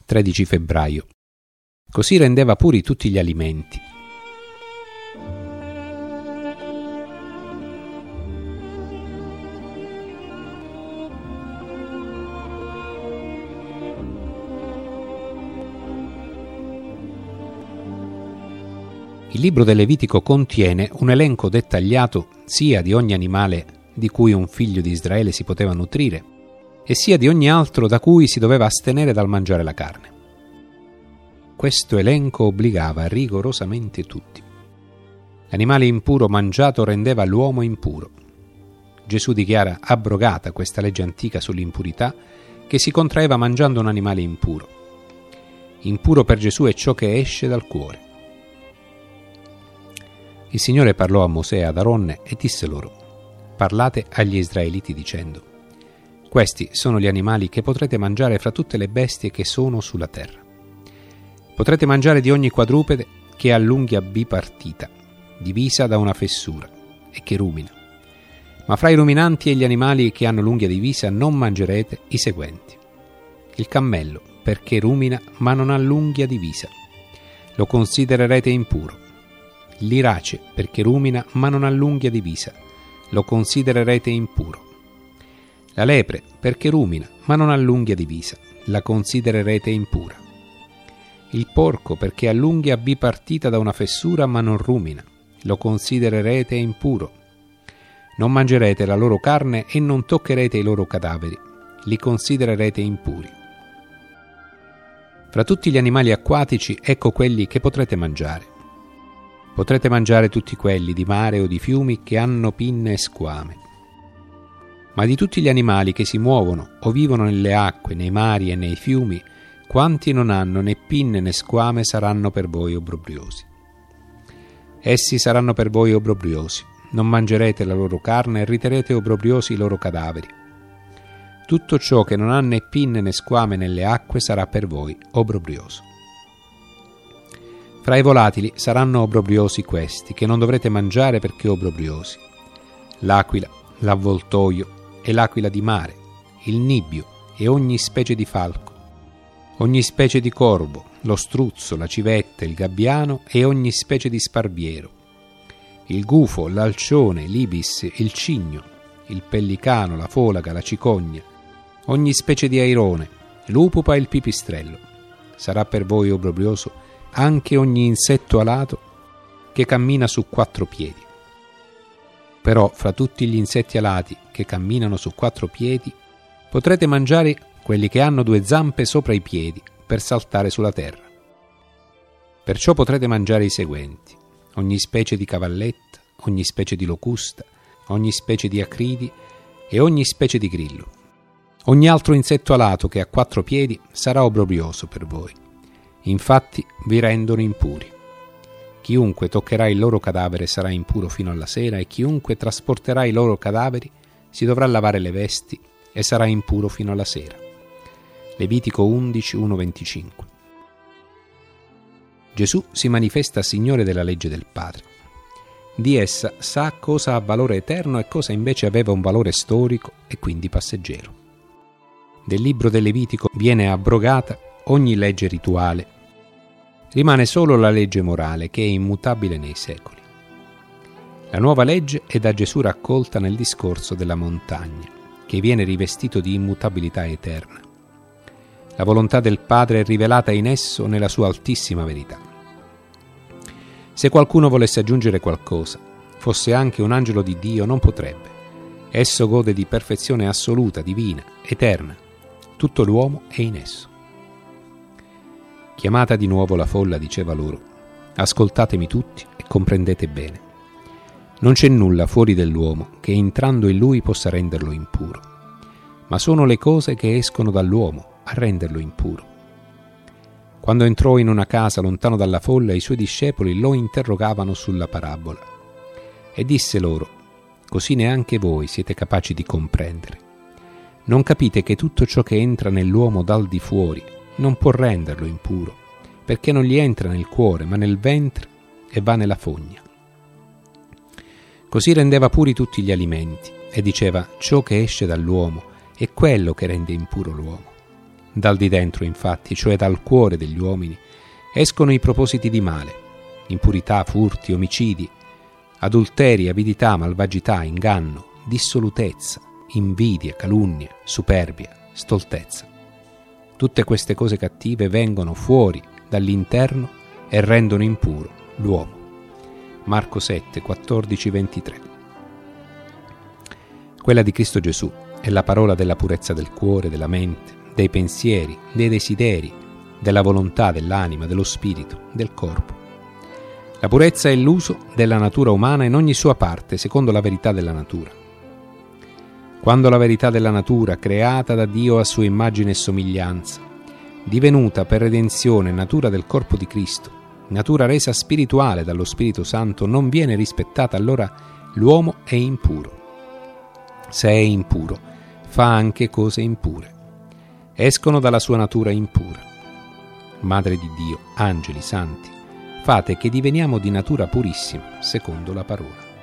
13 febbraio. Così rendeva puri tutti gli alimenti. Il libro del Levitico contiene un elenco dettagliato sia di ogni animale di cui un figlio di Israele si poteva nutrire, e sia di ogni altro da cui si doveva astenere dal mangiare la carne. Questo elenco obbligava rigorosamente tutti. L'animale impuro mangiato rendeva l'uomo impuro. Gesù dichiara abrogata questa legge antica sull'impurità che si contraeva mangiando un animale impuro. Impuro per Gesù è ciò che esce dal cuore. Il Signore parlò a Mosè e ad Aronne e disse loro: parlate agli Israeliti dicendo: questi sono gli animali che potrete mangiare fra tutte le bestie che sono sulla terra. Potrete mangiare di ogni quadrupede che ha l'unghia bipartita, divisa da una fessura, e che rumina. Ma fra i ruminanti e gli animali che hanno l'unghia divisa non mangerete i seguenti: il cammello, perché rumina ma non ha l'unghia divisa, lo considererete impuro. L'irace, perché rumina ma non ha l'unghia divisa, lo considererete impuro. La lepre, perché rumina ma non ha l'unghia divisa, la considererete impura. Il porco, perché ha l'unghia bipartita da una fessura ma non rumina, lo considererete impuro. Non mangerete la loro carne e non toccherete i loro cadaveri, li considererete impuri. Fra tutti gli animali acquatici, ecco quelli che potrete mangiare. Potrete mangiare tutti quelli di mare o di fiumi che hanno pinne e squame. Ma di tutti gli animali che si muovono o vivono nelle acque, nei mari e nei fiumi, quanti non hanno né pinne né squame saranno per voi obbrobriosi. Essi saranno per voi obbrobriosi, non mangerete la loro carne e riterete obbrobriosi i loro cadaveri. Tutto ciò che non ha né pinne né squame nelle acque sarà per voi obbrobrioso. Fra i volatili saranno obbrobriosi questi, che non dovrete mangiare perché obbrobriosi: l'aquila, l'avvoltoio e l'aquila di mare, il nibbio e ogni specie di falco, ogni specie di corvo, lo struzzo, la civetta, il gabbiano e ogni specie di sparviero, il gufo, l'alcione, l'ibis, il cigno, il pellicano, la folaga, la cicogna, ogni specie di airone, l'upupa e il pipistrello. Sarà per voi obbrobrioso anche ogni insetto alato che cammina su 4 piedi. Però fra tutti gli insetti alati che camminano su 4 piedi potrete mangiare quelli che hanno 2 zampe sopra i piedi per saltare sulla terra. Perciò potrete mangiare i seguenti: ogni specie di cavalletta, ogni specie di locusta, ogni specie di acridi e ogni specie di grillo. Ogni altro insetto alato che ha 4 piedi sarà obbrobrioso per voi. Infatti vi rendono impuri. Chiunque toccherà il loro cadavere sarà impuro fino alla sera, e chiunque trasporterà i loro cadaveri si dovrà lavare le vesti e sarà impuro fino alla sera. Levitico 11, 1-25. Gesù si manifesta Signore della legge del Padre. Di essa sa cosa ha valore eterno e cosa invece aveva un valore storico e quindi passeggero. Del libro del Levitico viene abrogata ogni legge rituale. Rimane solo la legge morale, che è immutabile nei secoli. La nuova legge è da Gesù raccolta nel discorso della montagna, che viene rivestito di immutabilità eterna. La volontà del Padre è rivelata in esso nella sua altissima verità. Se qualcuno volesse aggiungere qualcosa, fosse anche un angelo di Dio, non potrebbe. Esso gode di perfezione assoluta, divina, eterna. Tutto l'uomo è in esso. Chiamata di nuovo la folla, diceva loro: ascoltatemi tutti e comprendete bene. Non c'è nulla fuori dell'uomo che entrando in lui possa renderlo impuro, ma sono le cose che escono dall'uomo a renderlo impuro. Quando entrò in una casa lontano dalla folla, i suoi discepoli lo interrogavano sulla parabola e disse loro: così neanche voi siete capaci di comprendere. Non capite che tutto ciò che entra nell'uomo dal di fuori non può renderlo impuro, perché non gli entra nel cuore, ma nel ventre e va nella fogna. Così rendeva puri tutti gli alimenti e diceva: ciò che esce dall'uomo è quello che rende impuro l'uomo. Dal di dentro, infatti, cioè dal cuore degli uomini, escono i propositi di male, impurità, furti, omicidi, adulteri, avidità, malvagità, inganno, dissolutezza, invidia, calunnia, superbia, stoltezza. Tutte queste cose cattive vengono fuori dall'interno e rendono impuro l'uomo. Marco 7, 14, 23. Quella di Cristo Gesù è la parola della purezza del cuore, della mente, dei pensieri, dei desideri, della volontà, dell'anima, dello spirito, del corpo. La purezza è l'uso della natura umana in ogni sua parte, secondo la verità della natura. Quando la verità della natura, creata da Dio a sua immagine e somiglianza, divenuta per redenzione natura del corpo di Cristo, natura resa spirituale dallo Spirito Santo, non viene rispettata, allora l'uomo è impuro. Se è impuro, fa anche cose impure. Escono dalla sua natura impura. Madre di Dio, angeli, santi, fate che diveniamo di natura purissima, secondo la parola.